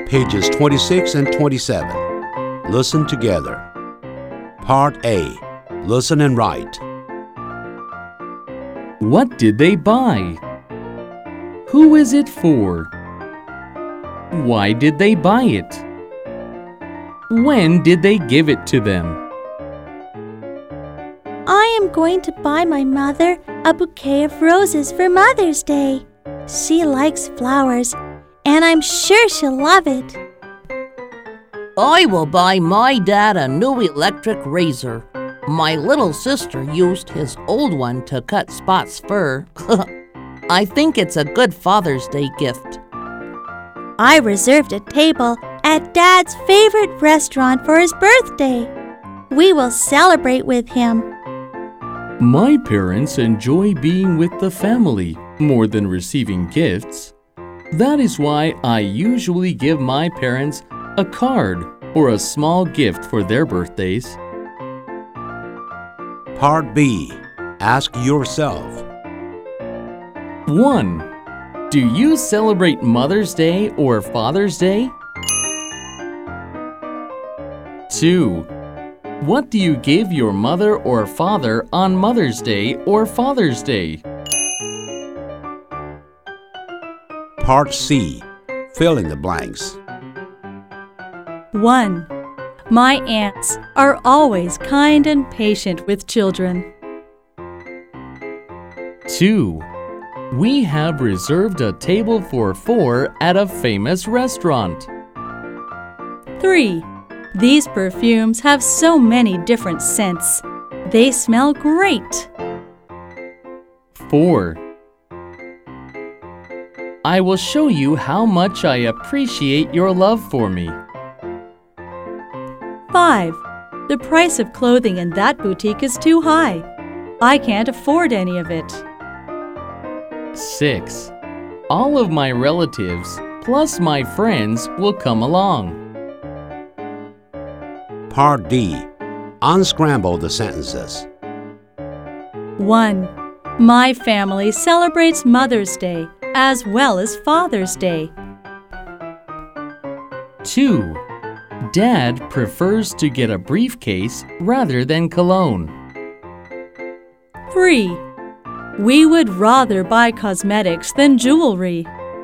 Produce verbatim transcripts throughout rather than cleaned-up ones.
Pages twenty-six and twenty-seven. Listen together. Part A. Listen and write. What did they buy? Who is it for? Why did they buy it? When did they give it to them? I am going to buy my mother a bouquet of roses for Mother's Day. She likes flowers, and I'm sure she'll love it. I will buy my dad a new electric razor. My little sister used his old one to cut Spot's fur. I think it's a good Father's Day gift. I reserved a table at Dad's favorite restaurant for his birthday. We will celebrate with him. My parents enjoy being with the family more than receiving gifts. That is why I usually give my parents a card or a small gift for their birthdays. Part B. Ask yourself. one. Do you celebrate Mother's Day or Father's Day? two. What do you give your mother or father on Mother's Day or Father's Day? Part C. Fill in the blanks. one. My aunts are always kind and patient with children. two. We have reserved a table for four at a famous restaurant. three. These perfumes have so many different scents. They smell great. four. I will show you how much I appreciate your love for me. five. The price of clothing in that boutique is too high. I can't afford any of it. six. All of my relatives, plus my friends, will come along. Part D. Unscramble the sentences. one. My family celebrates Mother's Day as well as Father's Day. two. Dad prefers to get a briefcase rather than cologne. three. We would rather buy cosmetics than jewelry.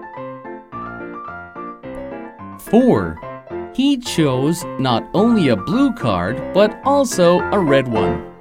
four. He chose not only a blue card but also a red one.